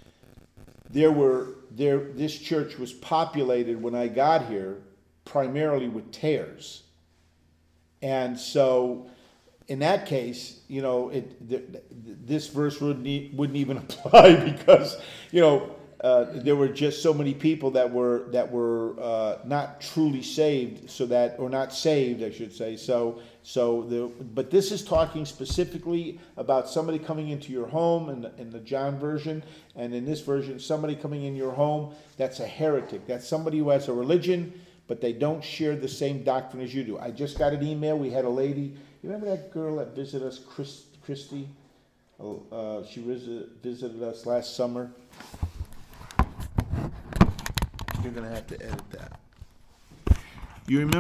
there were, there, this church was populated when I got here primarily with tares. And so, in that case, you know, it, th- th- this verse wouldn't, e- wouldn't even apply because, you know, uh, there were just so many people that were, that were uh, not truly saved, so that, or not saved, I should say. So, so the, but this is talking specifically about somebody coming into your home in the, in the John version, and in this version, somebody coming in your home that's a heretic. That's somebody who has a religion, but they don't share the same doctrine as you do. I just got an email. We had a lady. You remember that girl that visited us, Chris, Christy? Uh, she visit, visited us last summer. You're gonna have to edit that. You remember?